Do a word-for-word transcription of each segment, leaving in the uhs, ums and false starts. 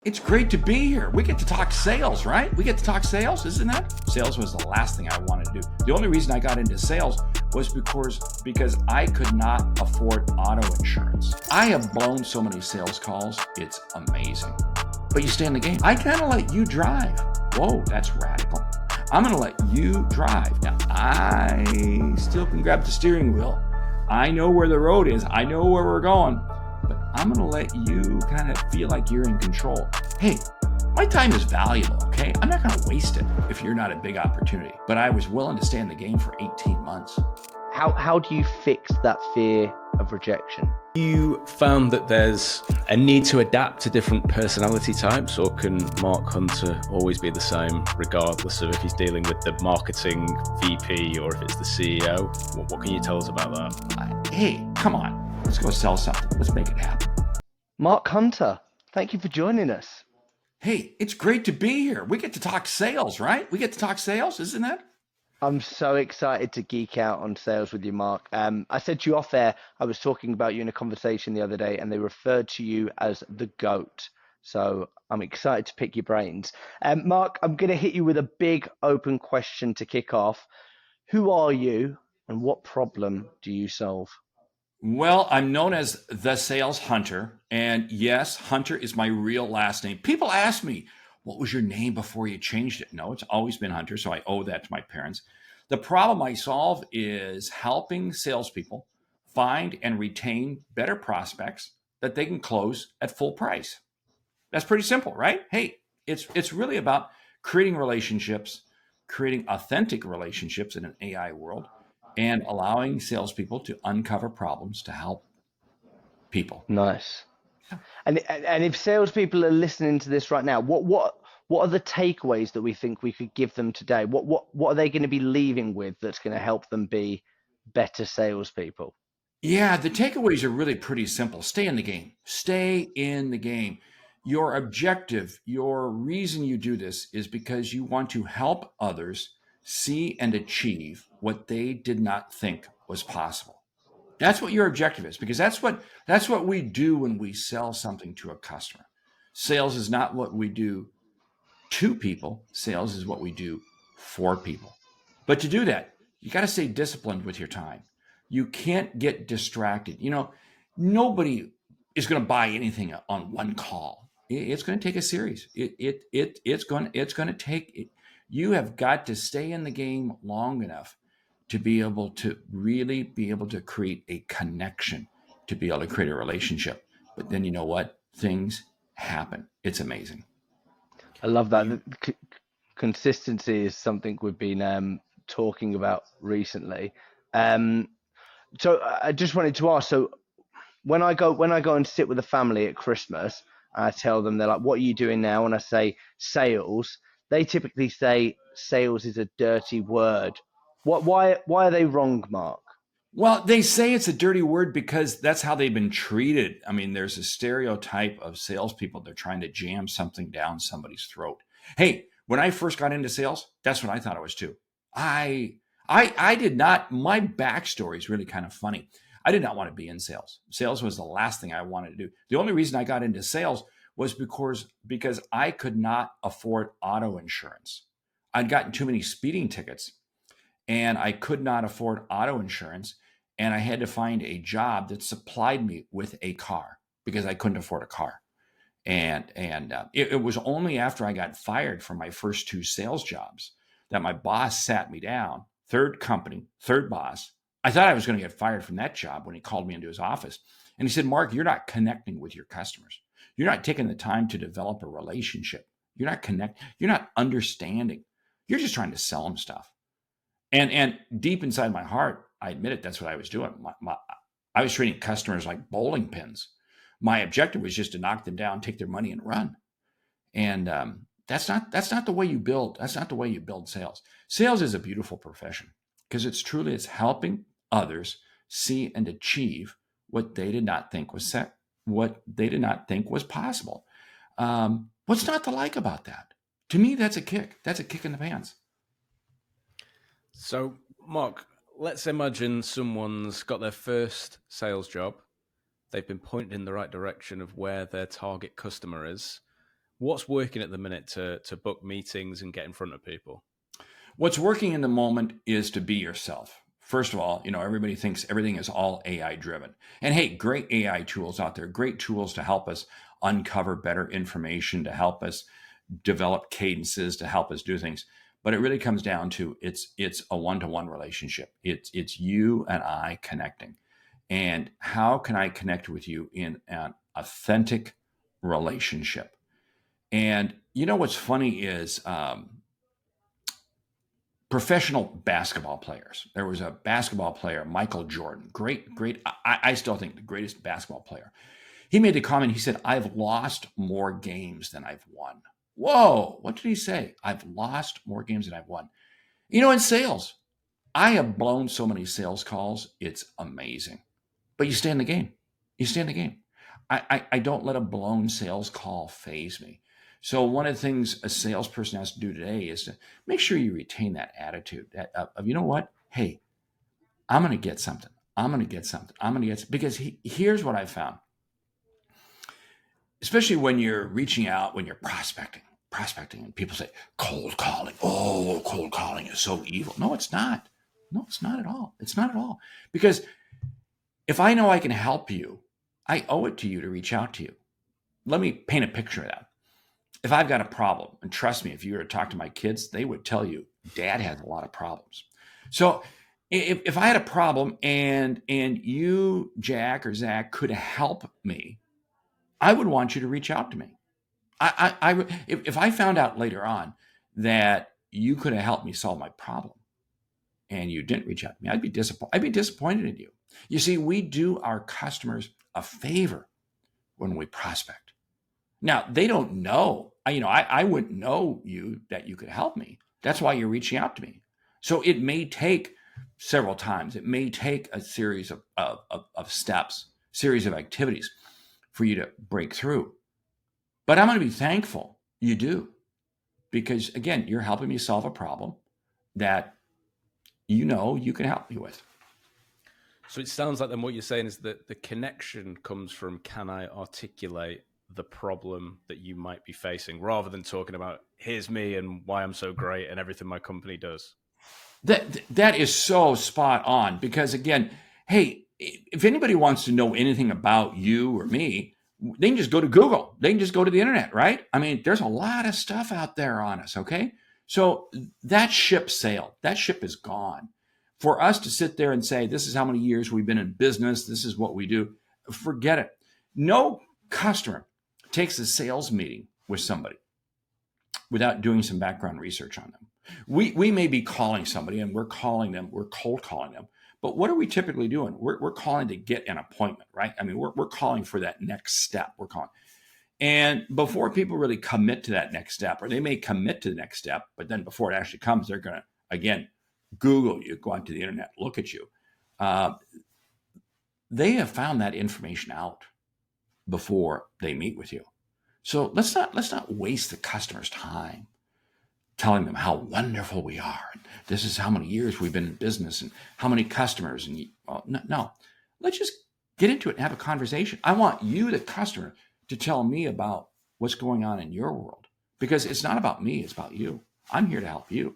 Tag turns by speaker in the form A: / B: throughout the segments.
A: It's great to be here. We get to talk sales, right? We get to talk sales, isn't it? Sales was the last thing I wanted to do. The only reason I got into sales was because because I could not afford auto insurance. I have blown so many sales calls, it's amazing. But you stay in the game. I kind of let you drive. Whoa, that's radical. I'm going to let you drive. Now, I still can grab the steering wheel. I know where the road is. I know where we're going. But I'm going to let you kind of feel like you're in control. Hey, my time is valuable, okay? I'm not going to waste it if you're not a big opportunity. But I was willing to stay in the game for eighteen months.
B: How how do you fix that fear of rejection?
C: You found that there's a need to adapt to different personality types, or can Mark Hunter always be the same regardless of if he's dealing with the marketing V P or if it's the C E O? What, what can you tell us about that?
A: Hey, come on. Let's go sell something. Let's make it happen.
B: Mark Hunter, thank you for joining us.
A: Hey, it's great to be here. We get to talk sales, right? We get to talk sales, isn't it?
B: I'm so excited to geek out on sales with you, Mark. Um, I said to you off air, I was talking about you in a conversation the other day, and they referred to you as the GOAT. So I'm excited to pick your brains. Um, Mark, I'm going to hit you with a big open question to kick off. Who are you, and what problem do you solve?
A: Well, I'm known as the Sales Hunter. And yes, Hunter is my real last name. People ask me, what was your name before you changed it? No, it's always been Hunter, so I owe that to my parents. The problem I solve is helping salespeople find and retain better prospects that they can close at full price. That's pretty simple, right? Hey, it's it's really about creating relationships, creating authentic relationships in an A I world, and allowing salespeople to uncover problems to help people.
B: Nice. And and if salespeople are listening to this right now, what what what are the takeaways that we think we could give them today? What what what are they going to be leaving with that's going to help them be better salespeople?
A: Yeah, the takeaways are really pretty simple. Stay in the game. Stay in the game. Your objective, your reason you do this is because you want to help others see and achieve what they did not think was possible. That's what your objective is, because that's what that's what we do when we sell something to a customer. Sales is not what we do to people. Sales is what we do for people. But to do that, you got to stay disciplined with your time. You can't get distracted. You know, nobody is going to buy anything on one call. It's going to take a series. It it it it's going it's going to take it. You have got to stay in the game long enough to be able to really be able to create a connection, to be able to create a relationship. But then you know what? Things happen. It's amazing.
B: I love that. C- consistency is something we've been um, talking about recently. Um, so I just wanted to ask, so when I go when I go and sit with a family at Christmas, I tell them, they're like, what are you doing now? And I say sales. They typically say sales is a dirty word. What? Why? Why are they wrong, Mark?
A: Well, they say it's a dirty word because that's how they've been treated. I mean, there's a stereotype of salespeople. They're trying to jam something down somebody's throat. Hey, when I first got into sales, that's what I thought it was too. I, I, I did not. My backstory is really kind of funny. I did not want to be in sales. Sales was the last thing I wanted to do. The only reason I got into sales was because because I could not afford auto insurance. I'd gotten too many speeding tickets, and I could not afford auto insurance, and I had to find a job that supplied me with a car because I couldn't afford a car. And and uh, it, it was only after I got fired from my first two sales jobs that my boss sat me down, third company, third boss. I thought I was going to get fired from that job when he called me into his office. And he said, Mark, you're not connecting with your customers. You're not taking the time to develop a relationship. You're not connect. You're not understanding. You're just trying to sell them stuff. And and deep inside my heart, I admit it, that's what I was doing. My, my, I was treating customers like bowling pins. My objective was just to knock them down, take their money, and run. And um, that's not that's not the way you build. That's not the way you build sales. Sales is a beautiful profession because it's truly it's helping others see and achieve what they did not think was set, what they did not think was possible. Um, what's not to like about that? To me, that's a kick. That's a kick in the pants.
C: So, Mark, let's imagine someone's got their first sales job. They've been pointed in the right direction of where their target customer is. What's working at the minute to to book meetings and get in front of people?
A: What's working in the moment is to be yourself. First of all, you know, everybody thinks everything is all A I driven. And hey, great A I tools out there, great tools to help us uncover better information, to help us develop cadences, to help us do things. But it really comes down to it's it's a one-to-one relationship. It's it's you and I connecting. And how can I connect with you in an authentic relationship? And you know what's funny is um, professional basketball players. There was a basketball player, Michael Jordan, great, great. I, I still think the greatest basketball player. He made the comment, he said, I've lost more games than I've won. Whoa, what did he say? I've lost more games than I've won. You know, in sales, I have blown so many sales calls. It's amazing. But you stay in the game. You stay in the game. I, I, I don't let a blown sales call faze me. So one of the things a salesperson has to do today is to make sure you retain that attitude that, of, of, you know what? Hey, I'm going to get something. I'm going to get something. I'm going to get, because he, here's what I found. Especially when you're reaching out, when you're prospecting, prospecting, and people say, cold calling. Oh, cold calling is so evil. No, it's not. No, it's not at all. It's not at all. Because if I know I can help you, I owe it to you to reach out to you. Let me paint a picture of that. If I've got a problem, and trust me, if you were to talk to my kids, they would tell you, Dad has a lot of problems. So if, if I had a problem and and you, Jack or Zach, could help me, I would want you to reach out to me. I, I, I if, if I found out later on that you could have helped me solve my problem and you didn't reach out to me, I'd be disappointed. I'd be disappointed in you. You see, we do our customers a favor when we prospect. Now, they don't know. I, you know, I, I wouldn't know you that you could help me. That's why you're reaching out to me. So it may take several times. It may take a series of, of, of, of steps, series of activities for you to break through. But I'm going to be thankful you do. Because, again, you're helping me solve a problem that you know you can help me with.
C: So it sounds like then what you're saying is that the connection comes from, can I articulate the problem that you might be facing, rather than talking about here's me and why I'm so great and everything my company does.
A: That that is so spot on, because again, hey, if anybody wants to know anything about you or me, they can just go to Google. They can just go to the internet, right? I mean, there's a lot of stuff out there on us, okay? So that ship sailed. That ship is gone. For us to sit there and say, this is how many years we've been in business, this is what we do, forget it. No customer takes a sales meeting with somebody without doing some background research on them. We we may be calling somebody and we're calling them, we're cold calling them, but what are we typically doing? We're, we're calling to get an appointment, right? I mean, we're, we're calling for that next step. We're calling. And before people really commit to that next step, or they may commit to the next step, but then before it actually comes, they're going to, again, Google you, go onto the internet, look at you. Uh, they have found that information out before they meet with you. So let's not let's not waste the customer's time telling them how wonderful we are. And this is how many years we've been in business and how many customers. And oh, no, no, let's just get into it and have a conversation. I want you, the customer, to tell me about what's going on in your world, because it's not about me, it's about you. I'm here to help you.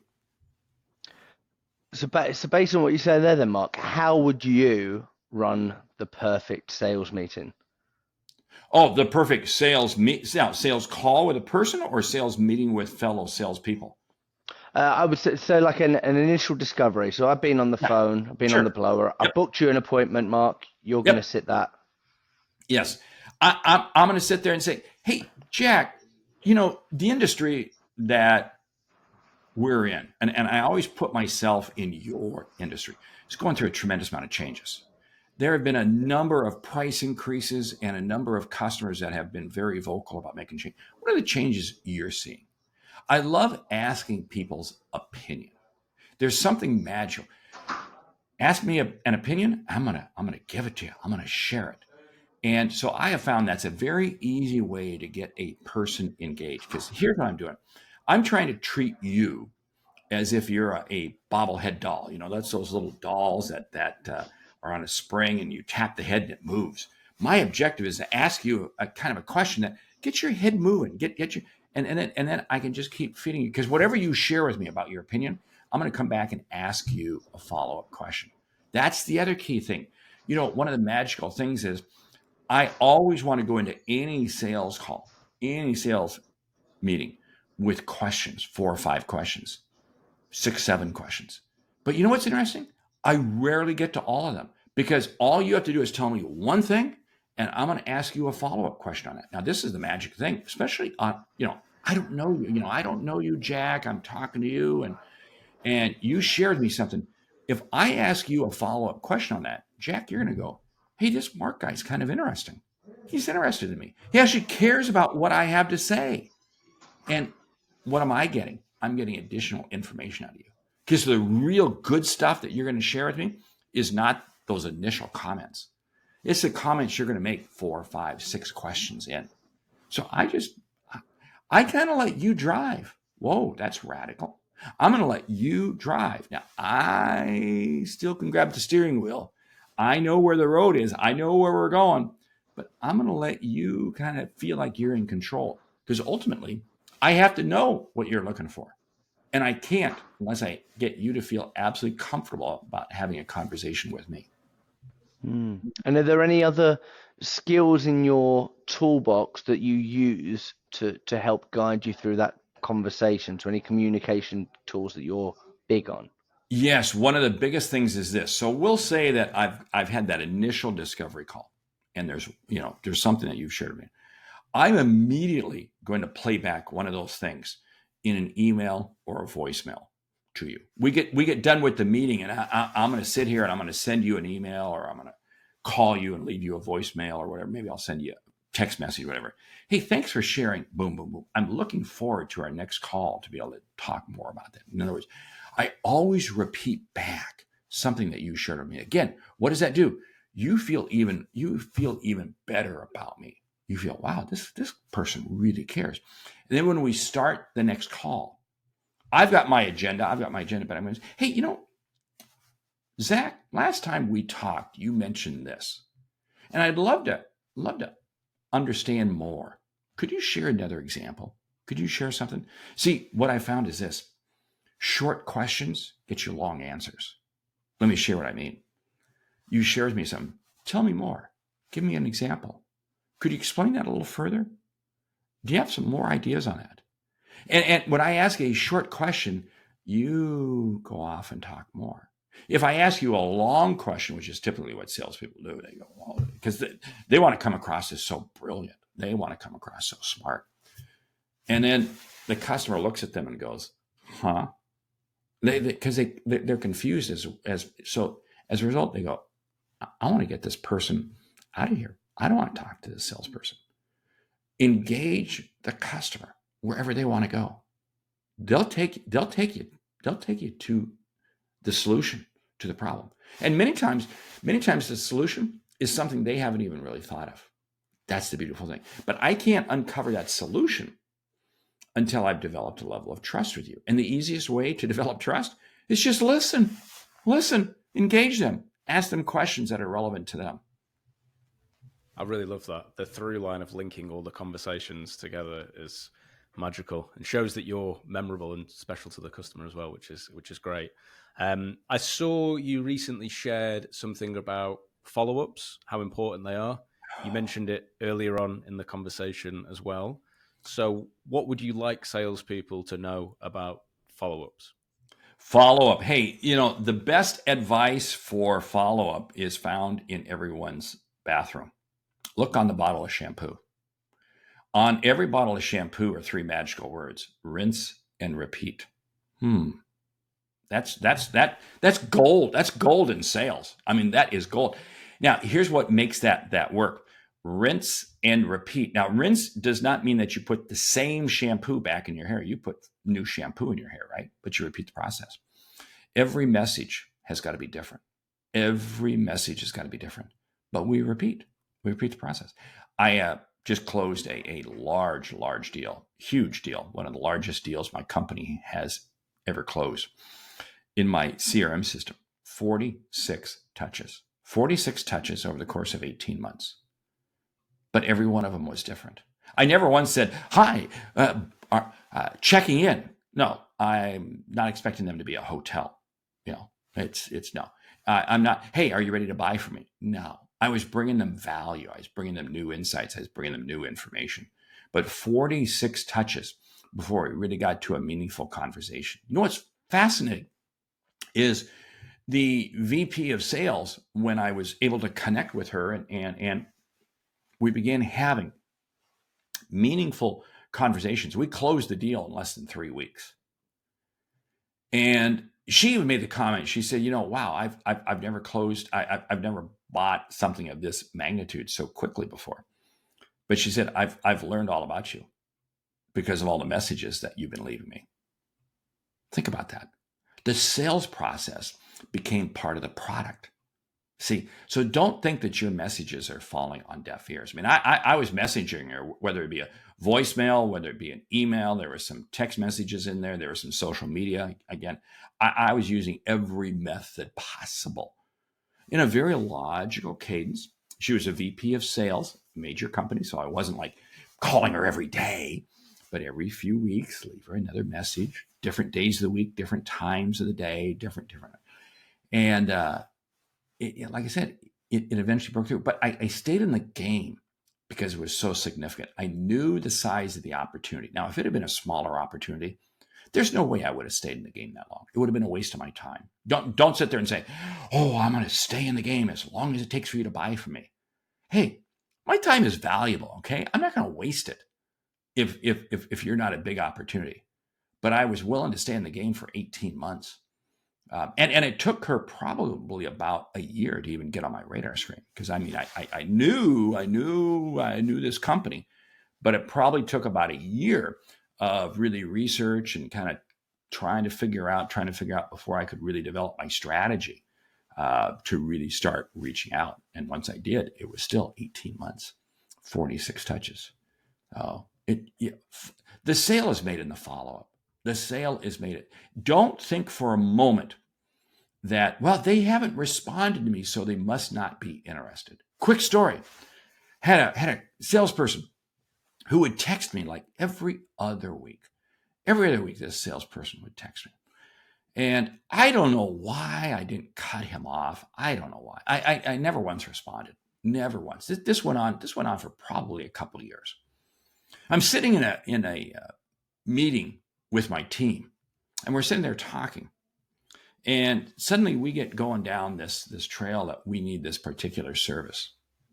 B: So, so based on what you said there, then, Mark, how would you run the perfect sales meeting?
A: Oh, the perfect sales meet, sales call with a person, or sales meeting with fellow salespeople?
B: Uh, I would say, so like an, an initial discovery. So I've been on the
A: yeah.
B: phone, I've been
A: sure.
B: on the blower.
A: Yep.
B: I booked you an appointment, Mark. You're
A: Yep.
B: going to sit that.
A: Yes. I, I'm, I'm going to sit there and say, hey, Jack, you know, the industry that we're in, and, and I always put myself in your industry, it's going through a tremendous amount of changes. There have been a number of price increases and a number of customers that have been very vocal about making change. What are the changes you're seeing? I love asking people's opinion. There's something magical. Ask me a, an opinion, I'm gonna I'm gonna give it to you. I'm gonna share it. And so I have found that's a very easy way to get a person engaged. Because here's what I'm doing. I'm trying to treat you as if you're a, a bobblehead doll. You know, that's those little dolls that that uh, are on a spring and you tap the head and it moves. My objective is to ask you a, a kind of a question that gets your head moving, get get your And, and, then, and then I can just keep feeding you. Because whatever you share with me about your opinion, I'm going to come back and ask you a follow-up question. That's the other key thing. You know, one of the magical things is I always want to go into any sales call, any sales meeting with questions, four or five questions, six, seven questions. But you know what's interesting? I rarely get to all of them because all you have to do is tell me one thing and I'm going to ask you a follow-up question on it. Now, this is the magic thing, especially on, you know, I don't know you, you know, I don't know you, Jack. I'm talking to you and, and you shared me something. If I ask you a follow-up question on that, Jack, you're going to go, hey, this Mark guy's kind of interesting. He's interested in me. He actually cares about what I have to say. And what am I getting? I'm getting additional information out of you. Because the real good stuff that you're going to share with me is not those initial comments. It's the comments you're going to make four, five, six questions in. So I just, I kind of let you drive. Whoa, that's radical. I'm going to let you drive. Now, I still can grab the steering wheel. I know where the road is. I know where we're going. But I'm going to let you kind of feel like you're in control. Because ultimately, I have to know what you're looking for. And I can't unless I get you to feel absolutely comfortable about having a conversation with me.
B: Mm. And are there any other skills in your toolbox that you use to, to help guide you through that conversation? So any communication tools that you're big on?
A: Yes. One of the biggest things is this. So we'll say that I've, I've had that initial discovery call and there's, you know, there's something that you've shared with me. I'm immediately going to play back one of those things in an email or a voicemail to you. We get we get done with the meeting and I, I, I'm going to sit here and I'm going to send you an email or I'm going to call you and leave you a voicemail or whatever. Maybe I'll send you a text message, whatever. Hey, thanks for sharing. Boom, boom, boom. I'm looking forward to our next call to be able to talk more about that. In other words, I always repeat back something that you shared with me. Again, what does that do? You feel even you feel even better about me. You feel, wow, this, this person really cares. And then when we start the next call, I've got my agenda. I've got my agenda, but I'm going to say, hey, you know, Zach, last time we talked, you mentioned this. And I'd love to, love to understand more. Could you share another example? Could you share something? See, what I found is this. Short questions get you long answers. Let me share what I mean. You shared with me something. Tell me more. Give me an example. Could you explain that a little further? Do you have some more ideas on that? And, and when I ask a short question, you go off and talk more. If I ask you a long question, which is typically what salespeople do, they go, well, because they, they want to come across as so brilliant. They want to come across so smart. And then the customer looks at them and goes, huh? They because they, they they're confused as as so as a result, they go, I, I want to get this person out of here. I don't want to talk to this salesperson. Engage the customer wherever they want to go. They'll take they'll take you they'll take you to the solution to the problem. And many times, many times the solution is something they haven't even really thought of. That's the beautiful thing. But I can't uncover that solution until I've developed a level of trust with you. And the easiest way to develop trust is just listen, listen, engage them, ask them questions that are relevant to them.
C: I really love that. The through line of linking all the conversations together is magical and shows that you're memorable and special to the customer as well, which is which is great. Um, I saw you recently shared something about follow-ups, how important they are. You mentioned it earlier on in the conversation as well. So what would you like salespeople to know about follow-ups?
A: Follow-up. Hey, you know, the best advice for follow-up is found in everyone's bathroom. Look on the bottle of shampoo. On every bottle of shampoo are three magical words: rinse and repeat. Hmm. That's that's that that's gold. That's gold in sales. I mean, that is gold. Now, here's what makes that that work. Rinse and repeat. Now, rinse does not mean that you put the same shampoo back in your hair. You put new shampoo in your hair, right? But you repeat the process. Every message has got to be different. Every message has got to be different. But we repeat. We repeat the process. I uh, just closed a, a large, large deal, huge deal, one of the largest deals my company has ever closed in my C R M system. forty-six touches. forty-six touches over the course of eighteen months. But every one of them was different. I never once said, hi, uh, Are uh, checking in? No, I'm not expecting them to be a hotel. You know, it's it's no. Uh, I'm not. Hey, are you ready to buy from me? No. I was bringing them value. I was bringing them new insights. I was bringing them new information. But forty-six touches before we really got to a meaningful conversation. You know what's fascinating is the V P of sales, when I was able to connect with her and and, and we began having meaningful conversations. We closed the deal in less than three weeks. And she even made the comment. She said, you know, wow, I've I've, I've never closed, I, I've never bought something of this magnitude so quickly before. But she said, I've I've learned all about you because of all the messages that you've been leaving me. Think about that. The sales process became part of the product. See, so don't think that your messages are falling on deaf ears. I mean, I, I, I was messaging her, whether it be a voicemail, whether it be an email, there were some text messages in there, there was some social media. Again, I, I was using every method possible in a very logical cadence. She was a V P of sales, major company, so I wasn't like calling her every day, but every few weeks, leave her another message, different days of the week, different times of the day, different, different. And, uh, It, it, like I said, it, it eventually broke through. But I, I stayed in the game because it was so significant. I knew the size of the opportunity. Now, if it had been a smaller opportunity, there's no way I would have stayed in the game that long. It would have been a waste of my time. Don't don't sit there and say, oh, I'm going to stay in the game as long as it takes for you to buy from me. Hey, my time is valuable, okay? I'm not going to waste it if, if, if, if you're not a big opportunity. But I was willing to stay in the game for eighteen months. Um, and, and it took her probably about a year to even get on my radar screen. Because I mean, I, I, I knew, I knew, I knew this company, but it probably took about a year of really research and kind of trying to figure out, trying to figure out before I could really develop my strategy uh, to really start reaching out. And once I did, it was still eighteen months, forty-six touches. Oh, it, yeah, the sale is made in the follow-up. The sale is made it. Don't think for a moment that, well, they haven't responded to me, so they must not be interested. Quick story. Had a, had a salesperson who would text me like every other week. Every other week, this salesperson would text me. And I don't know why I didn't cut him off. I don't know why. I, I, I never once responded. Never once. This, this went on. This went on for probably a couple of years. I'm sitting in a in a uh, meeting with my team, and we're sitting there talking, and suddenly we get going down this this trail that we need this particular service.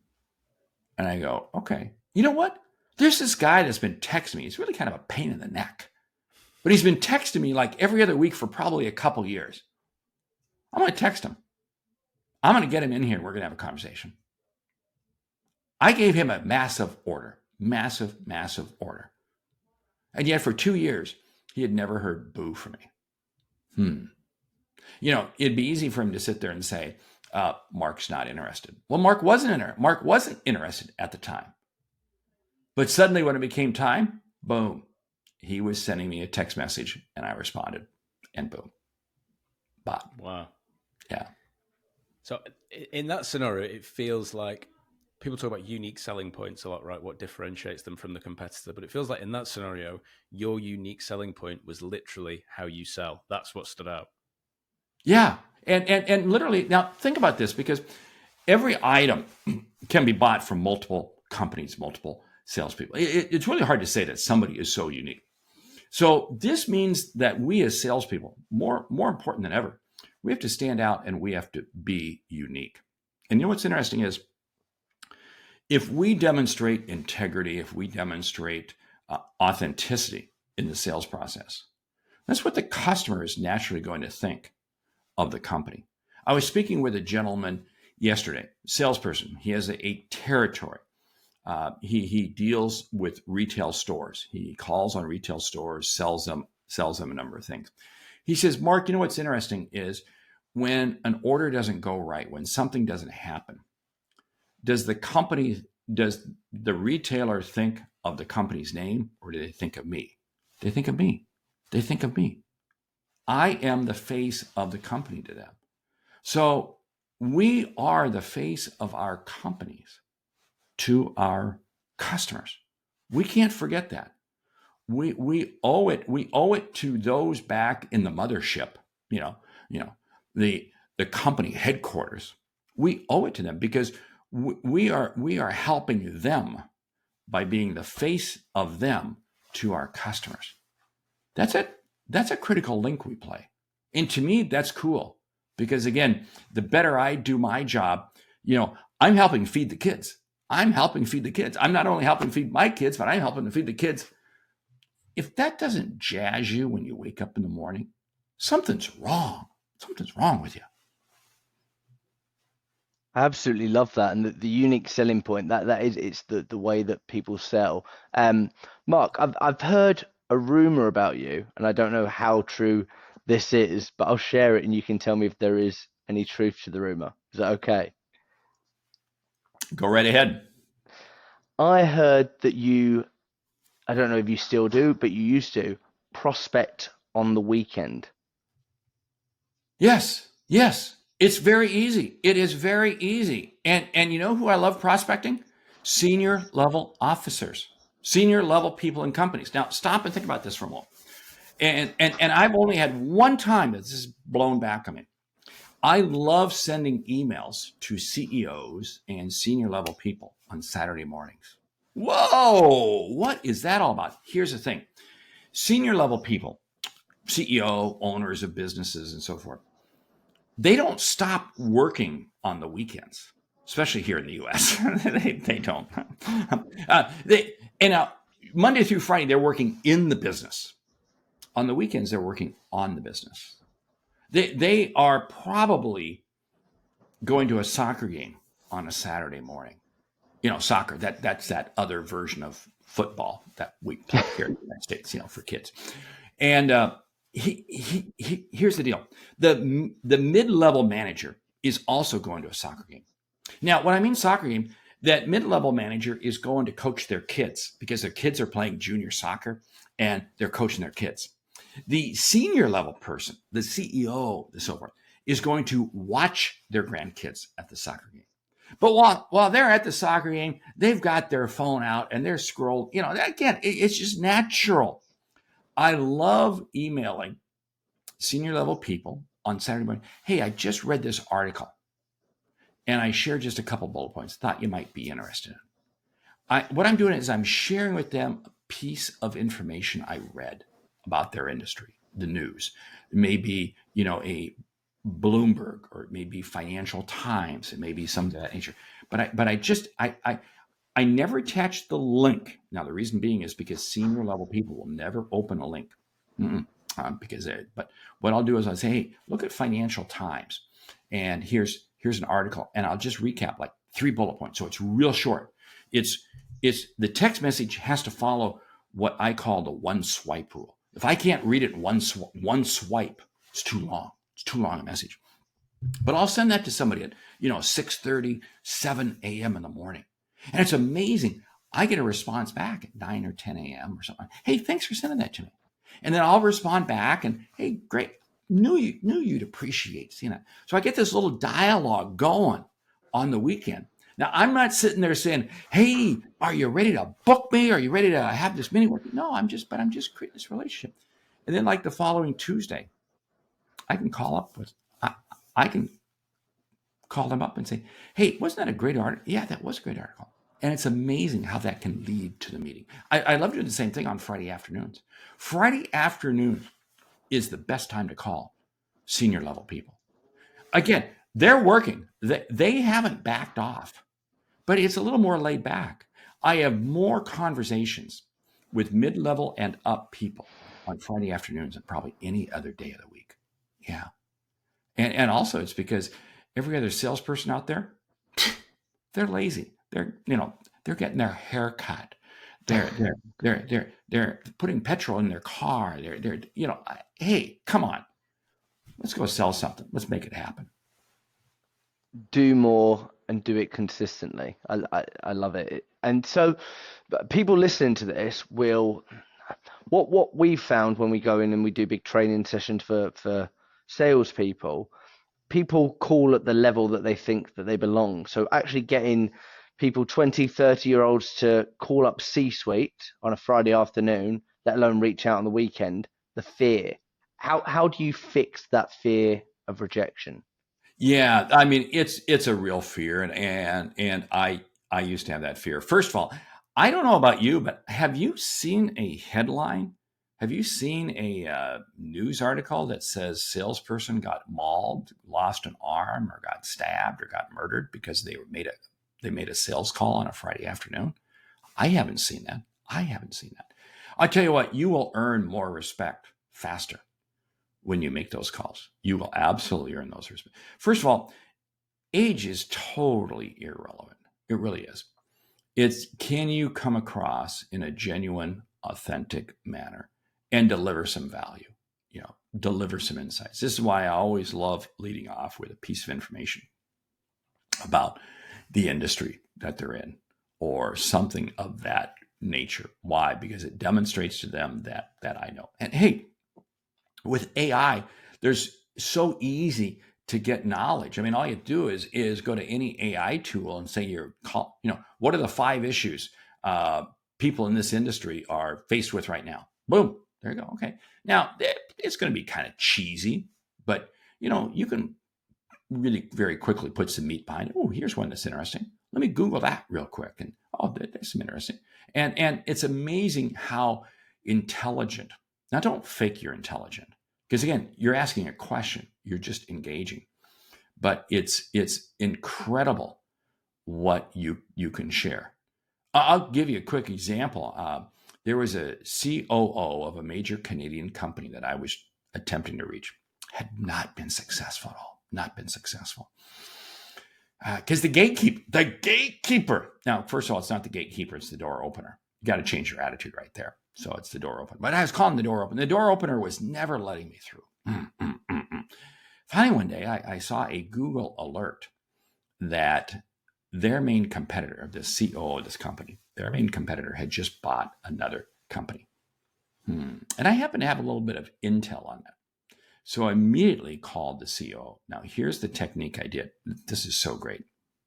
A: And I go, okay, you know what? There's this guy that's been texting me. He's really kind of a pain in the neck, but he's been texting me like every other week for probably a couple years. I'm going to text him. I'm going to get him in here. We're going to have a conversation. I gave him a massive order, massive, massive order. And yet for two years, he had never heard boo from me. Hmm. You know, it'd be easy for him to sit there and say, uh, Mark's not interested. Well, Mark wasn't inter- Mark wasn't interested at the time. But suddenly when it became time, boom, he was sending me a text message and I responded and boom, bot.
C: Wow.
A: Yeah.
C: So in that scenario, it feels like people talk about unique selling points a lot, right? What differentiates them from the competitor. But it feels like in that scenario, your unique selling point was literally how you sell. That's what stood out.
A: Yeah. And, and, and literally, now think about this, because every item can be bought from multiple companies, multiple salespeople. It, it's really hard to say that somebody is so unique. So this means that we as salespeople, more, more important than ever, we have to stand out and we have to be unique. And you know what's interesting is, if we demonstrate integrity, if we demonstrate uh, authenticity in the sales process, that's what the customer is naturally going to think of the company. I was speaking with a gentleman yesterday, salesperson. He has a, a territory. Uh, he he deals with retail stores. He calls on retail stores, sells them, sells them a number of things. He says, Mark, you know what's interesting is when an order doesn't go right, when something doesn't happen, does the company, does the retailer think of the company's name, or do they think of me? They think of me. They think of me. I am the face of the company to them. So we are the face of our companies to our customers. We can't forget that. we we owe it we owe it to those back in the mothership, you know, you know, the the company headquarters. We owe it to them because we, we are we are helping them by being the face of them to our customers. That's it. That's a critical link we play. And to me, that's cool because again, the better I do my job, you know, I'm helping feed the kids. I'm helping feed the kids. I'm not only helping feed my kids, but I'm helping to feed the kids. If that doesn't jazz you when you wake up in the morning, something's wrong. Something's wrong with you.
B: I absolutely love that, and the, the unique selling point that that is it's the the way that people sell. Um, Mark, I've I've heard a rumor about you, and I don't know how true this is, but I'll share it, and you can tell me if there is any truth to the rumor. Is that okay?
A: Go right ahead.
B: I heard that you, I don't know if you still do, but you used to prospect on the weekend.
A: Yes, yes. It's very easy. It is very easy. And and you know who I love prospecting? Senior level officers, senior level people in companies. Now stop and think about this for a moment. And and and I've only had one time that this is blown back on me. I love sending emails to C E Os and senior level people on Saturday mornings. Whoa, what is that all about? Here's the thing. Senior level people, C E O, owners of businesses and so forth, they don't stop working on the weekends, especially here in the U S. they, they don't. Uh, they and uh, Monday through Friday, they're working in the business. On the weekends, they're working on the business. They they are probably going to a soccer game on a Saturday morning. You know, soccer, that that's that other version of football that we play here in the United States, you know, for kids. And uh, he, he, he, here's the deal. The, the mid-level manager is also going to a soccer game. Now, when I mean soccer game, that mid-level manager is going to coach their kids because their kids are playing junior soccer and they're coaching their kids. The senior level person, the C E O, and so forth, is going to watch their grandkids at the soccer game. But while, while they're at the soccer game, they've got their phone out and they're scrolling. You know, again, it, it's just natural. I love emailing senior level people on Saturday morning. Hey, I just read this article and I shared just a couple bullet points. Thought you might be interested in. I, what I'm doing is I'm sharing with them a piece of information I read about their industry, the news. It may be, you know, a Bloomberg, or it may be Financial Times, it may be something of that nature. But I, but I just, I, I, I never attach the link. Now the reason being is because senior level people will never open a link, um, because. They, but what I'll do is I'll say, hey, look at Financial Times, and here's here's an article, and I'll just recap like three bullet points. So it's real short. It's it's the text message has to follow what I call the one swipe rule. If I can't read it one sw- one swipe, it's too long. It's too long a message. But I'll send that to somebody at, you know, six thirty, seven a.m. in the morning. And it's amazing. I get a response back at nine or ten a.m. or something. Hey, thanks for sending that to me. And then I'll respond back and, hey, great. Knew you knew you'd appreciate seeing that. So I get this little dialogue going on the weekend. Now, I'm not sitting there saying, hey, are you ready to book me? Are you ready to have this mini work? No, I'm just, but I'm just creating this relationship. And then like the following Tuesday, I can call up with, I, I can call them up and say, hey, wasn't that a great article? Yeah, that was a great article. And it's amazing how that can lead to the meeting. I, I love doing the same thing on Friday afternoons. Friday afternoon is the best time to call senior level people. Again, they're working. They, they haven't backed off, but it's a little more laid back. I have more conversations with mid-level and up people on Friday afternoons than probably any other day of the week. Yeah. And and also it's because every other salesperson out there, they're lazy. They're, you know, they're getting their hair cut. They're they're they're they're they're putting petrol in their car. They're they're you know, hey, come on. Let's go sell something. Let's make it happen.
B: Do more and do it consistently. I I, I love it. And so people listening to this will, what what we found when we go in and we do big training sessions for for salespeople, people call at the level that they think that they belong. So actually getting people twenty, thirty year olds to call up C-suite on a Friday afternoon let alone reach out on the weekend, the fear. How how do you fix that fear of rejection?
A: Yeah, I mean it's it's a real fear, and and and I I used to have that fear. First of all, I don't know about you, but have you seen a headline? Have you seen a uh, news article that says salesperson got mauled, lost an arm, or got stabbed, or got murdered because they were made a they made a sales call on a Friday afternoon? I haven't seen that. I haven't seen that. I'll tell you what, you will earn more respect faster when you make those calls. You will absolutely earn those respect. First of all, age is totally irrelevant. It really is. It's can you come across in a genuine, authentic manner and deliver some value, you know, deliver some insights. This is why I always love leading off with a piece of information about the industry that they're in or something of that nature. Why? Because it demonstrates to them that that I know. And hey, with A I, there's so easy to get knowledge. I mean, all you do is is go to any A I tool and say you're, you know, what are the five issues uh, people in this industry are faced with right now? Boom, there you go. Okay, now it's going to be kind of cheesy, but you know, you can really very quickly put some meat behind it. Oh, here's one that's interesting. Let me Google that real quick, and oh, there's some interesting. And and it's amazing how intelligent. Now, don't fake you're intelligent, because again, you're asking a question. You're just engaging. But it's it's incredible what you you can share. I'll give you a quick example. Uh, there was a C O O of a major Canadian company that I was attempting to reach. Had not been successful at all. Not been successful. Because uh, the gatekeeper, the gatekeeper. Now, first of all, it's not the gatekeeper, it's the door opener. You got to change your attitude right there. So it's the door opener. But I was calling the door open. The door opener was never letting me through. Mm, mm, mm, mm. Finally, one day, I, I saw a Google alert that their main competitor, the C O O of this company, their main competitor had just bought another company. Hmm. And I happened to have a little bit of intel on that. So I immediately called the C O O. Now, here's the technique I did. This is so great.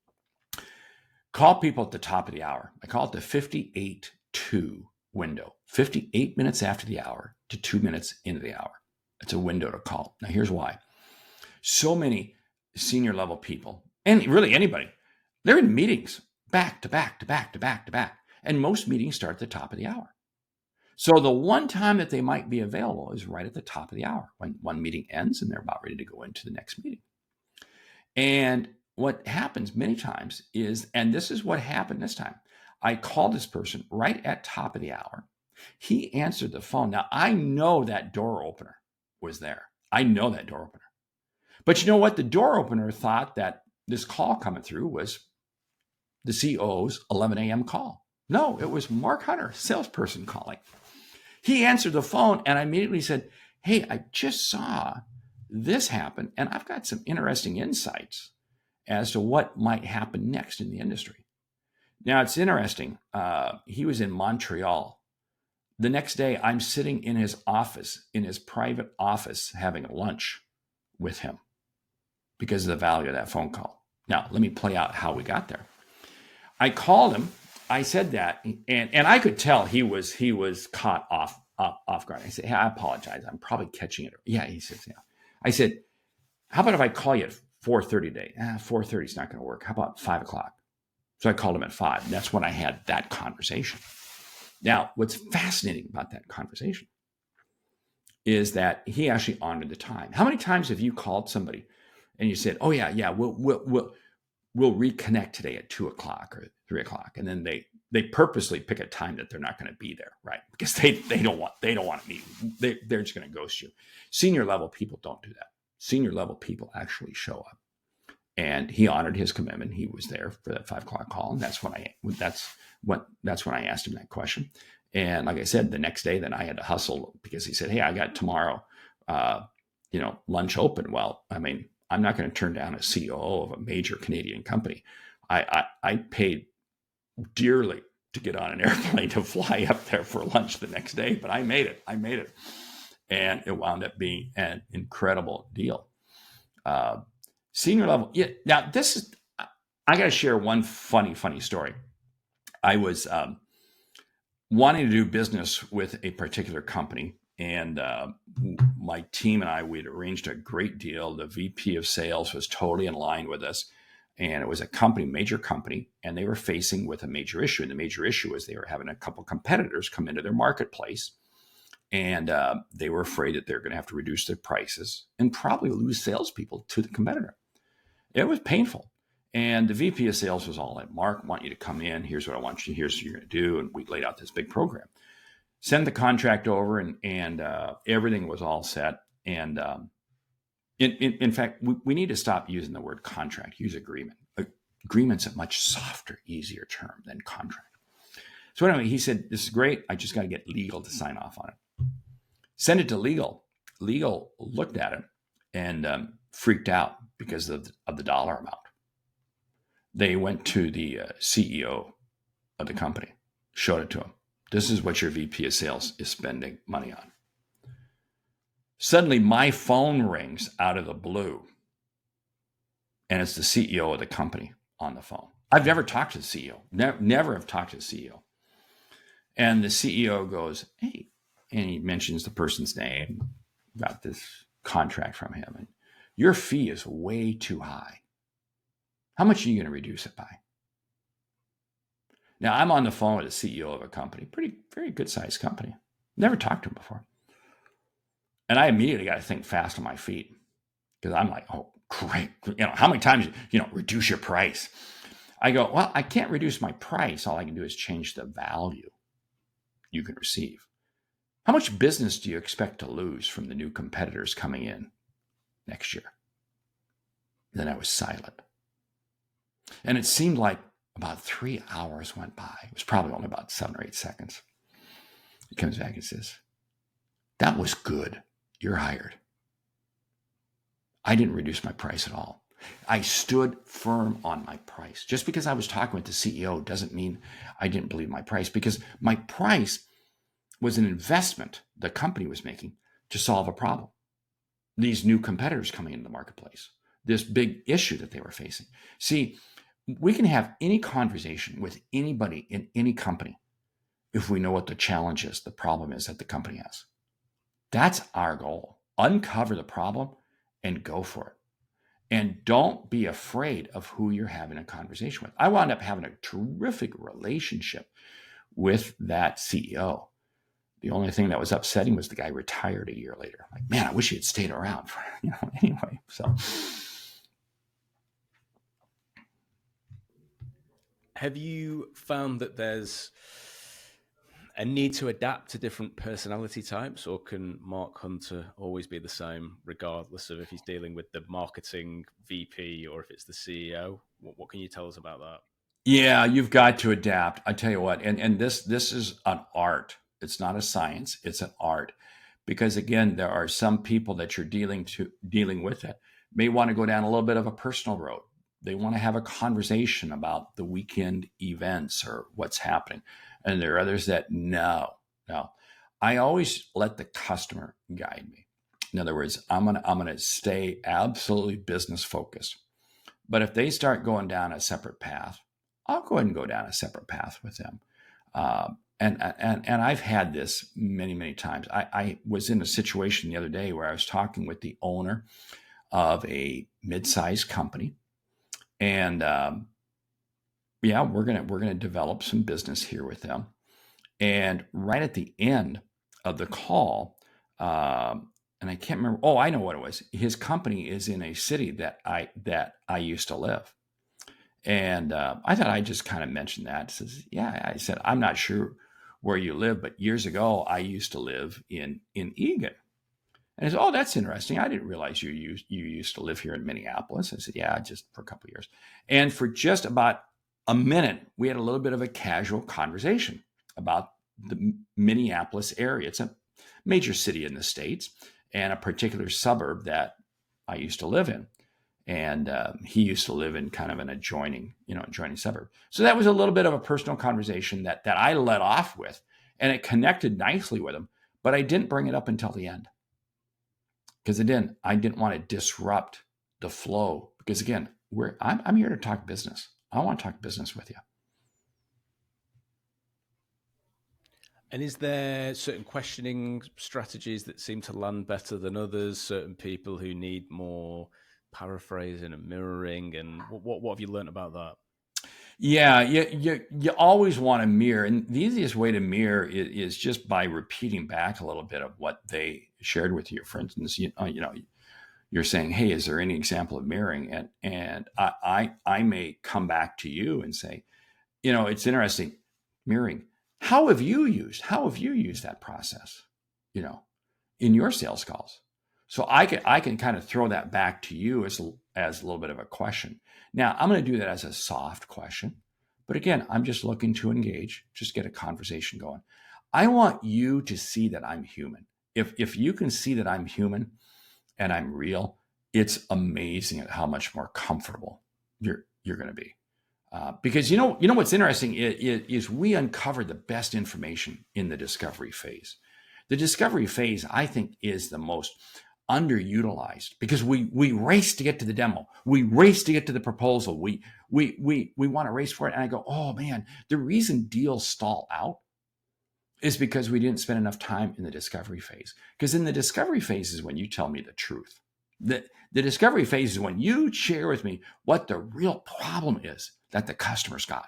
A: Call people at the top of the hour. I call it the fifty-eight two window. fifty-eight minutes after the hour to two minutes into the hour. It's a window to call. Now, here's why. So many senior level people, and really anybody, they're in meetings back to back to back to back to back. And most meetings start at the top of the hour. So the one time that they might be available is right at the top of the hour when one meeting ends and they're about ready to go into the next meeting. And what happens many times is, and this is what happened this time, I called this person right at top of the hour. He answered the phone. Now, I know that door opener was there. I know that door opener. But you know what? The door opener thought that this call coming through was the C O O's eleven a.m. call. No, it was Mark Hunter, salesperson, calling. He answered the phone and I immediately said, hey, I just saw this happen and I've got some interesting insights as to what might happen next in the industry. Now, it's interesting. Uh, he was in Montreal. The next day, I'm sitting in his office, in his private office, having lunch with him because of the value of that phone call. Now, let me play out how we got there. I called him. I said that, and, and I could tell he was he was caught off off, off guard. I said, hey, I apologize. I'm probably catching it. Yeah, he says, yeah. I said, how about if I call you at four thirty today? Ah, four thirty is not going to work. How about five o'clock? So I called him at five. And that's when I had that conversation. Now, what's fascinating about that conversation is that he actually honored the time. How many times have you called somebody and you said, oh, yeah, yeah, we'll we'll we'll, we'll reconnect today at two o'clock or three o'clock. And then they they purposely pick a time that they're not going to be there, right? Because they they don't want they don't want to meet. They, they're just going to ghost you. Senior level people don't do that. Senior level people actually show up. And he honored his commitment. He was there for that five o'clock call. And that's when I that's what that's when I asked him that question. And like I said, the next day, then I had to hustle because he said, hey, I got tomorrow, uh, you know, lunch open. Well, I mean, I'm not going to turn down a C O O of a major Canadian company. I, I, I paid dearly to get on an airplane to fly up there for lunch the next day, but I made it. I made it. And it wound up being an incredible deal. Uh, senior level. Yeah. Now, this is, I got to share one funny, funny story. I was, um, wanting to do business with a particular company. And uh, my team and I, we'd arranged a great deal. The V P of sales was totally in line with us. And it was a company, major company, and they were facing with a major issue. And the major issue was they were having a couple competitors come into their marketplace. And uh, they were afraid that they're going to have to reduce their prices and probably lose salespeople to the competitor. It was painful. And the V P of sales was all in. Mark, I want you to come in. Here's what I want you. Here's what you're going to do. And we laid out this big program. Send the contract over, and and uh, everything was all set. And um, in, in in fact, we, we need to stop using the word contract. Use agreement. Agreement's a much softer, easier term than contract. So anyway, he said, "This is great. I just got to get legal to sign off on it." Send it to legal. Legal looked at it and um, freaked out because of the, of the dollar amount. They went to the uh, C E O of the company, showed it to him. This is what your V P of sales is spending money on. Suddenly, my phone rings out of the blue, and it's the C E O of the company on the phone. I've never talked to the C E O, never, never have talked to the C E O. And the C E O goes, "Hey," and he mentions the person's name, got this contract from him, and your fee is way too high. How much are you going to reduce it by? Now, I'm on the phone with the C E O of a company, pretty, very good sized company. Never talked to him before. And I immediately got to think fast on my feet because I'm like, oh, great. You know, how many times, you know, reduce your price? I go, well, I can't reduce my price. All I can do is change the value you can receive. How much business do you expect to lose from the new competitors coming in next year? Then I was silent. And it seemed like about three hours went by. It was probably only about seven or eight seconds. He comes back and says, "That was good. You're hired." I didn't reduce my price at all. I stood firm on my price. Just because I was talking with the C E O doesn't mean I didn't believe my price, because my price was an investment the company was making to solve a problem. These new competitors coming into the marketplace, this big issue that they were facing. See, we can have any conversation with anybody in any company if we know what the challenge is, the problem is that the company has. That's our goal. Uncover the problem and go for it. And don't be afraid of who you're having a conversation with. I wound up having a terrific relationship with that C E O. The only thing that was upsetting was the guy retired a year later. Like, man, I wish he had stayed around for, you know, anyway. So
C: have you found that there's a need to adapt to different personality types, or can Mark Hunter always be the same regardless of if he's dealing with the marketing V P or if it's the C E O? What, what can you tell us about that?
A: yeah, you've got to adapt. I tell you what, and, and this this is an art. It's not a science, it's an art. Because again, there are some people that you're dealing to dealing with that may want to go down a little bit of a personal road. They want to have a conversation about the weekend events or what's happening. And there are others that no, no. I always let the customer guide me. In other words, I'm gonna I'm gonna stay absolutely business focused. But if they start going down a separate path, I'll go ahead and go down a separate path with them. Uh, and and and I've had this many many times. I, I was in a situation the other day where I was talking with the owner of a mid-sized company, and um, yeah, we're gonna we're gonna develop some business here with them. And right at the end of the call, um, and I can't remember. Oh, I know what it was. His company is in a city that I that I used to live, and uh, I thought I just kind of mentioned that. Says, yeah, I said, I'm not sure where you live, but years ago I used to live in in Eagan. And he said, oh, that's interesting. I didn't realize you used you used to live here in Minneapolis. I said, yeah, just for a couple of years. And for just about a minute, we had a little bit of a casual conversation about the Minneapolis area. It's a major city in the States and a particular suburb that I used to live in. And uh, he used to live in kind of an adjoining, you know, adjoining suburb. So that was a little bit of a personal conversation that that I let off with, and it connected nicely with him. But I didn't bring it up until the end, because again, I didn't want to disrupt the flow. Because again, we're I'm, I'm here to talk business. I want to talk business with you.
C: And is there certain questioning strategies that seem to land better than others? Certain people who need more paraphrasing and mirroring, and what what have you learned about that?
A: Yeah, you you, you always want to mirror, and the easiest way to mirror is, is just by repeating back a little bit of what they shared with you. For instance, you, uh, you know, you're saying, "Hey, is there any example of mirroring?" And and I, I I may come back to you and say, you know, it's interesting, mirroring. How have you used? How have you used that process? You know, in your sales calls. So I can I can kind of throw that back to you as as a little bit of a question. Now I'm going to do that as a soft question, but again, I'm just looking to engage, just get a conversation going. I want you to see that I'm human. If if you can see that I'm human and I'm real, it's amazing at how much more comfortable you're you're going to be. Uh, because you know you know what's interesting is, is we uncover the best information in the discovery phase. The discovery phase, I think, is the most underutilized because we we race to get to the demo, we race to get to the proposal, we we we we want to race for it. And I go, oh man, the reason deals stall out is because we didn't spend enough time in the discovery phase. Because in the discovery phase is when you tell me the truth. The, the discovery phase is when you share with me what the real problem is that the customer's got.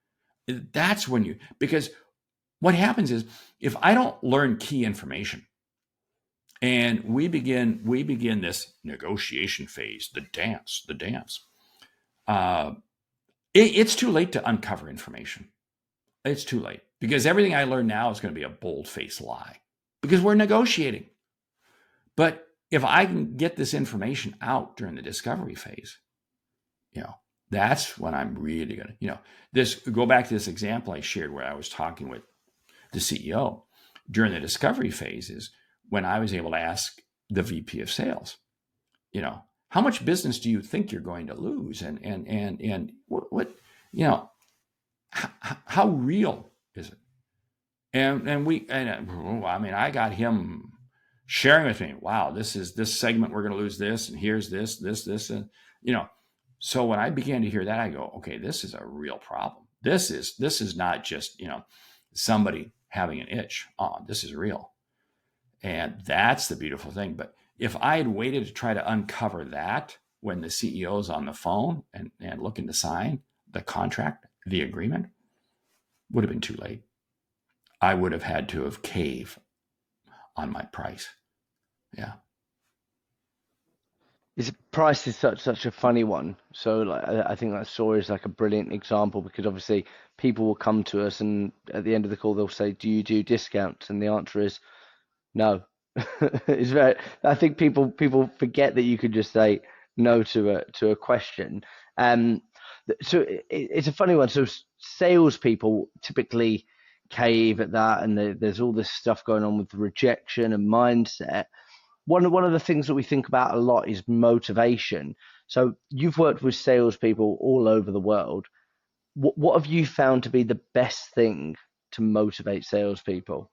A: That's when you, because what happens is if I don't learn key information and we begin, we begin this negotiation phase, the dance, the dance, uh, it, it's too late to uncover information. It's too late because everything I learn now is going to be a bold-faced lie because we're negotiating. But if I can get this information out during the discovery phase, you know, that's when I'm really going to, you know, this, go back to this example I shared where I was talking with the C E O during the discovery phase is when I was able to ask the V P of sales, you know, how much business do you think you're going to lose? And, and, and, and what, what you know, how, how real is it? And, and we, and I mean, I got him sharing with me, wow, this is this segment, we're going to lose this, and here's this, this, this, and, you know, so when I began to hear that, I go, okay, this is a real problem. This is, this is not just, you know, somebody having an itch. Oh, this is real. And that's the beautiful thing. But if I had waited to try to uncover that when the C E O is on the phone and, and looking to sign the contract, the agreement, would have been too late. I would have had to have caved on my price. Yeah.
B: Is price is such such a funny one. So like I, I think that story is like a brilliant example because obviously people will come to us and at the end of the call they'll say, "Do you do discounts?" And the answer is no. It's very. I think people people forget that you could just say no to a to a question. Um, so it, it's a funny one. So salespeople typically cave at that, and the, there's all this stuff going on with rejection and mindset. One one of the things that we think about a lot is motivation. So you've worked with salespeople all over the world. What what have you found to be the best thing to motivate salespeople?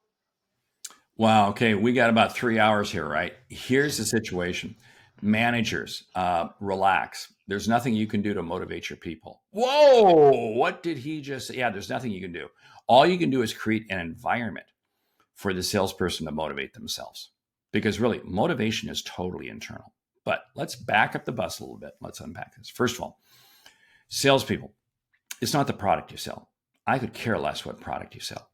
A: Wow. Okay. We got about three hours here, right? Here's the situation. Managers, uh, relax. There's nothing you can do to motivate your people. Whoa. What did he just say? Yeah, there's nothing you can do. All you can do is create an environment for the salesperson to motivate themselves. Because really, motivation is totally internal. But let's back up the bus a little bit. Let's unpack this. First of all, salespeople, it's not the product you sell. I could care less what product you sell.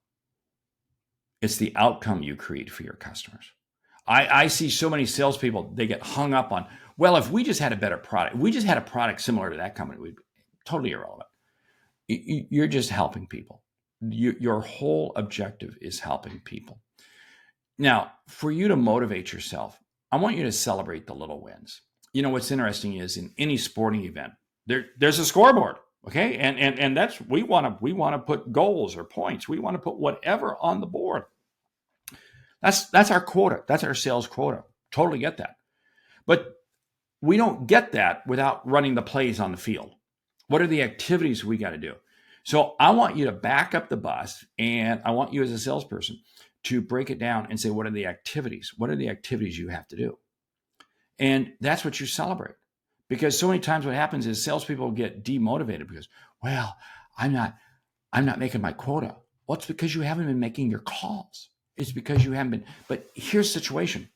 A: It's the outcome you create for your customers. I, I see so many salespeople, they get hung up on, well, if we just had a better product, if we just had a product similar to that company, we'd be totally irrelevant. You're just helping people. Your whole objective is helping people. Now, for you to motivate yourself, I want you to celebrate the little wins. You know, what's interesting is in any sporting event, there, there's a scoreboard. Okay. And, and, and that's, we want to, we want to put goals or points. We want to put whatever on the board. That's, that's our quota. That's our sales quota. Totally get that. But we don't get that without running the plays on the field. What are the activities we got to do? So I want you to back up the bus, and I want you as a salesperson to break it down and say, what are the activities? What are the activities you have to do? And that's what you celebrate. Because so many times what happens is salespeople get demotivated because, well, I'm not, I'm not making my quota. Well, it's because you haven't been making your calls. It's because you haven't been. But here's the situation.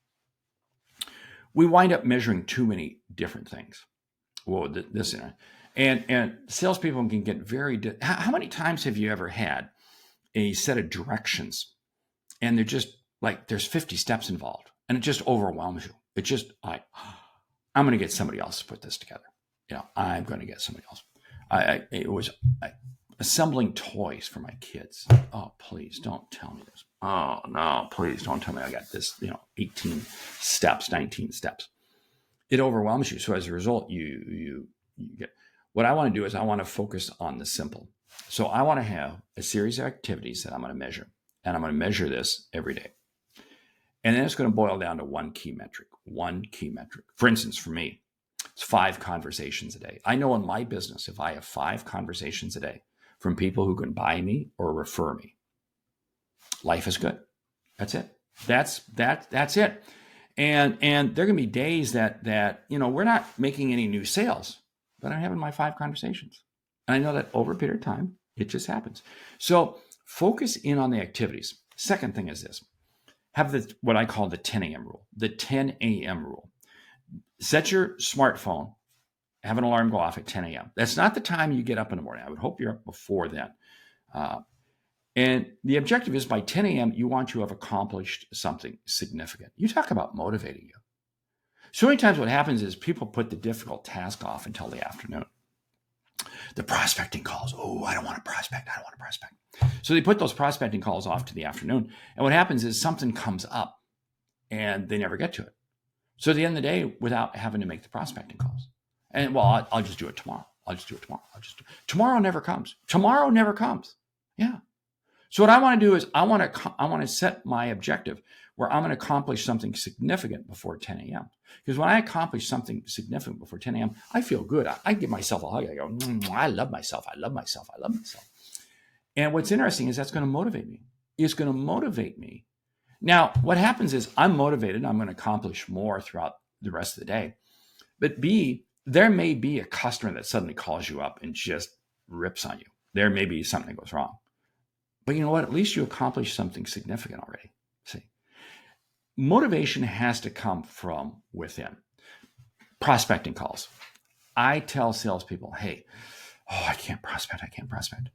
A: We wind up measuring too many different things. Well, this, and and salespeople can get very. How, how many times have you ever had a set of directions, and they're just like there's fifty steps involved, and it just overwhelms you? It just like I'm going to get somebody else to put this together. You know, I'm going to get somebody else. I, I it was I, assembling toys for my kids. Oh, please don't tell me this. Oh no, please don't tell me I got this. You know, eighteen steps, nineteen steps. It overwhelms you. So as a result, you you you get. What I want to do is I want to focus on the simple. So I want to have a series of activities that I'm going to measure, and I'm going to measure this every day. And then it's going to boil down to one key metric, one key metric. For instance, for me, it's five conversations a day. I know in my business, if I have five conversations a day from people who can buy me or refer me, life is good. That's it. That's that. That's it. And and there are going to be days that that you know we're not making any new sales, but I'm having my five conversations. And I know that over a period of time, it just happens. So focus in on the activities. Second thing is this. Have the what I call the ten a.m. rule, the ten a.m. rule. Set your smartphone, have an alarm go off at ten a.m. That's not the time you get up in the morning. I would hope you're up before then. Uh, and the objective is by ten a.m., you want to have accomplished something significant. You talk about motivating you. So many times what happens is people put the difficult task off until the afternoon. The prospecting calls. Oh, I don't want to prospect. I don't want to prospect. So they put those prospecting calls off to the afternoon. And what happens is something comes up and they never get to it. So at the end of the day, without having to make the prospecting calls. And well, I'll, I'll just do it tomorrow. I'll just do it tomorrow. I'll just do it. Tomorrow never comes. Tomorrow never comes. Yeah. So what I want to do is I want to, I want to set my objective where I'm going to accomplish something significant before ten a.m. Because when I accomplish something significant before ten a.m., I feel good. I, I give myself a hug. I go, mm, I love myself. I love myself. I love myself. And what's interesting is that's going to motivate me. It's going to motivate me. Now, what happens is I'm motivated. I'm going to accomplish more throughout the rest of the day. But B, there may be a customer that suddenly calls you up and just rips on you. There may be something that goes wrong. But you know what? At least you accomplished something significant already. See, motivation has to come from within. Prospecting calls. I tell salespeople, hey, oh, I can't prospect. I can't prospect.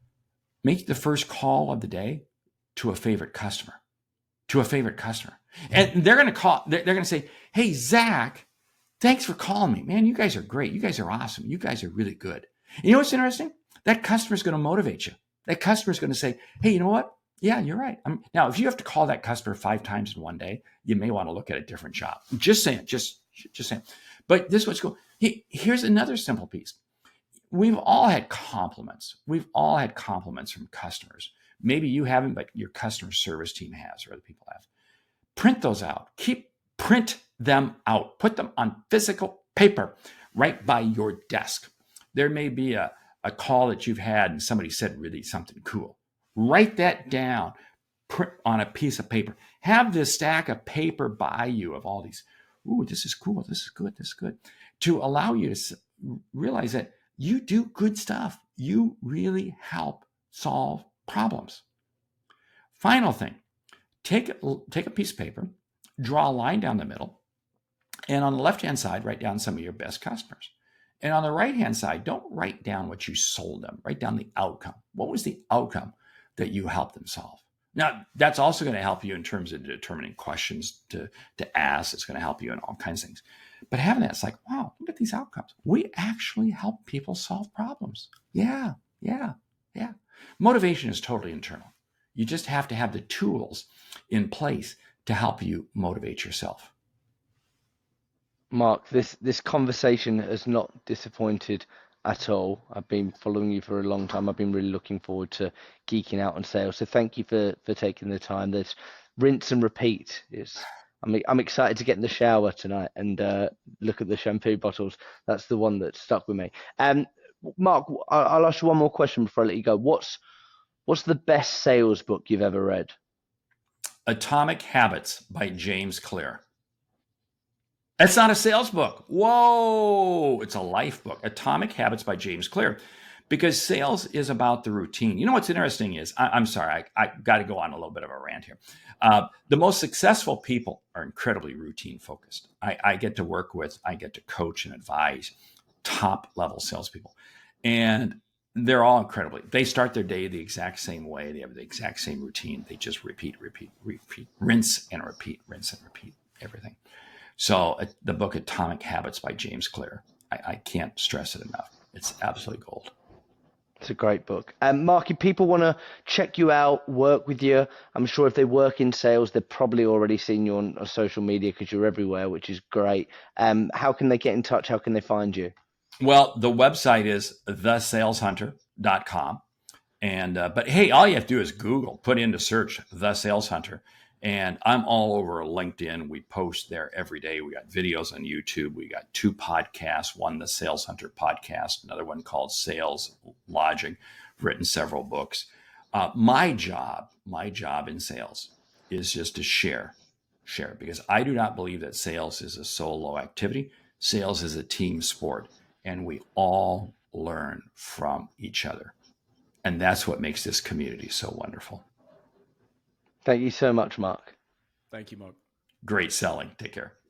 A: Make the first call of the day to a favorite customer, to a favorite customer. And they're going to call, they're, they're going to say, hey, Zach, thanks for calling me. Man, you guys are great. You guys are awesome. You guys are really good. And you know what's interesting? That customer is going to motivate you. That customer is going to say, hey, you know what? Yeah, you're right. I'm, now, if you have to call that customer five times in one day, you may want to look at a different job. Just saying, just, just saying. But this is what's cool. He, here's another simple piece. We've all had compliments. We've all had compliments from customers. Maybe you haven't, but your customer service team has, or other people have. Print those out. Keep print them out. Put them on physical paper right by your desk. There may be a, a call that you've had and somebody said really something cool. Write that down, print on a piece of paper. Have this stack of paper by you of all these. Ooh, this is cool. This is good. This is good. To allow you to realize that you do good stuff. You really help solve problems. Final thing, take, take a piece of paper, draw a line down the middle, and on the left-hand side, write down some of your best customers. And on the right-hand side, don't write down what you sold them. Write down the outcome. What was the outcome that you helped them solve? Now, that's also going to help you in terms of determining questions to, to ask. It's going to help you in all kinds of things. But having that, it's like, wow, look at these outcomes. We actually help people solve problems. Yeah, yeah, yeah. Motivation is totally internal. You just have to have the tools in place to help you motivate yourself.
B: Mark, this, this conversation has not disappointed at all. I've been following you for a long time. I've been really looking forward to geeking out on sales. So thank you for, for taking the time. There's rinse and repeat. It's, I'm, I'm excited to get in the shower tonight and uh, look at the shampoo bottles. That's the one that stuck with me. Um, Mark, I'll ask you one more question before I let you go. What's, what's the best sales book you've ever read?
A: Atomic Habits by James Clear. That's not a sales book. Whoa, it's a life book. Atomic Habits by James Clear. because sales is about the routine. You know what's interesting is, I, I'm sorry, I, I got to go on a little bit of a rant here. Uh, the most successful people are incredibly routine focused. I, I get to work with, I get to coach and advise top level salespeople, and they're all incredibly, they start their day the exact same way. They have the exact same routine. They just repeat, repeat, repeat, rinse and repeat, rinse and repeat everything. So uh, the book Atomic Habits by James Clear, I, I can't stress it enough. It's absolutely gold.
B: It's a great book. Um, Mark, if people want to check you out, work with you, I'm sure if they work in sales, they've probably already seen you on, on social media because you're everywhere, which is great. Um, how can they get in touch? How can they find you?
A: Well, the website is the sales hunter dot com. And, uh, but hey, all you have to do is Google, put into search, The Sales Hunter. And I'm all over LinkedIn. We post there every day. We got videos on YouTube. We got two podcasts, one, the Sales Hunter podcast, another one called Sales Logic, written several books. Uh, my job, my job in sales is just to share, share, because I do not believe that sales is a solo activity. Sales is a team sport, and we all learn from each other. And that's what makes this community so wonderful.
B: Thank you so much, Mark.
C: Thank you, Mark.
A: Great selling. Take care.